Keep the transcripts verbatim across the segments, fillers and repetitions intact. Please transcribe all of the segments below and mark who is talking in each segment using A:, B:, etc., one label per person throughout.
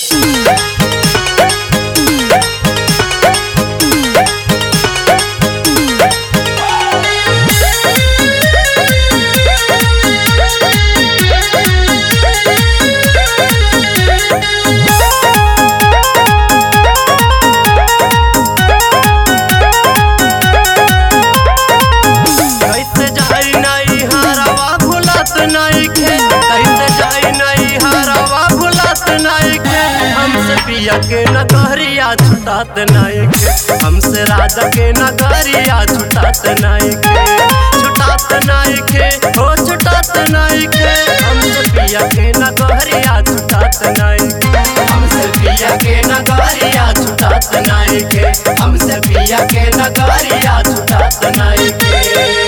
A: पिया के नगरिया छुटात नाई के, हमसे राजा के नगरिया छुटात नाई के, छुटात नाई के, हो छुटात नाई के, हमसे पिया के नगरिया छुटात नाई के, हमसे पिया के नगरिया छुटात नाई के, हमसे पिया के नगरिया छुटात नाई के।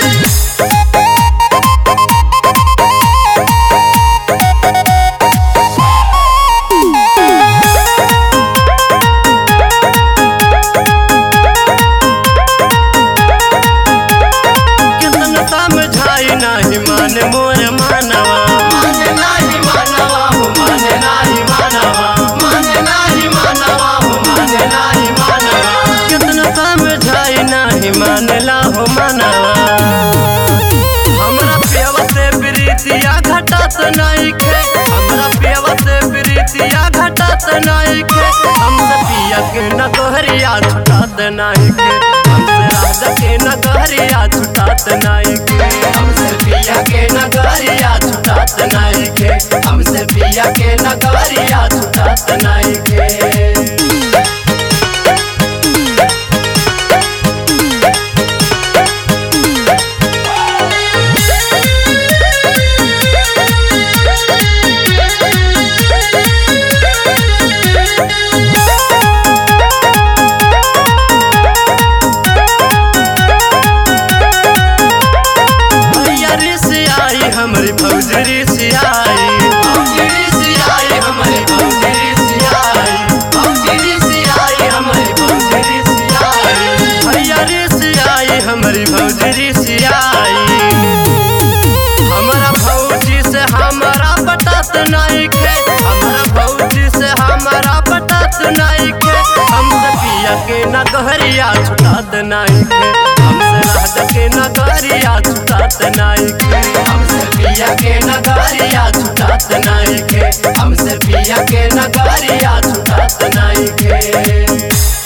A: मोर मानवा माने नाही मानवा हो माने नाही मानवा माने नाही मानवा हो माने नाही मानवा कितना समझाई नाही मानला हो मानवा हमरा प्यावा से प्रीतिया घटात नहीं के, हमरा प्यावा से प्रीतिया घटात नहीं के, हमसे पिया के नगरिया छुटात नहीं के, हमसे राजा के नगरिया छुटात नहीं के, हमसे पिया के नगरिया छुटात नहीं के, हमसे पिया के नगरिया छुटात नहीं के। हमारी भौजरी सियाई भौजरी सियाई हमारी भौजरी सियाई भौजरी सियाई हमारी भौजरी सियाई भैया रे सियाई हमारी भौजरी सियाई हमारा भौजी से हमारा पटात नहीं के, हमारा भौजी से हमारा पटात नहीं के, हमसे पिया के नगरिया छुटात नहीं के, हमसे राजा के नगरिया छुटात नहीं के, हमसे पिया के नगरिया छुटात नहीं के, हमसे पिया के नगरिया छुटात नहीं के।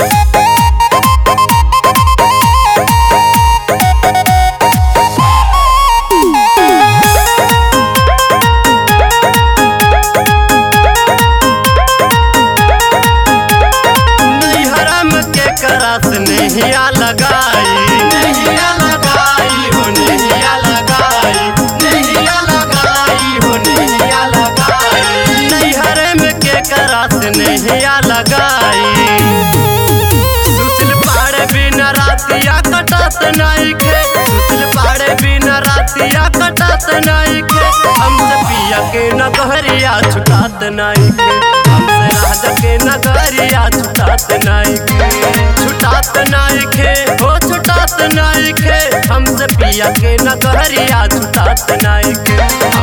A: करास नहिया लगाई नहिया लगाई हो नहिया लगाई नहिया लगाई हो नहिया लगाई नैहर में के करास नहिया लगाई सुसिल पाड़े बिना रातिया कटात नहीं के, सुसिल पाड़े बिना रातिया कटात नहीं के, हमसे पिया के नगरिया छुटात नहीं के, हमसे राजा के नगरिया छुटात नहीं के, छुटात नहीं के, हो छुटात नहीं के, हमसे पिया के नगरिया छुटात नहीं के।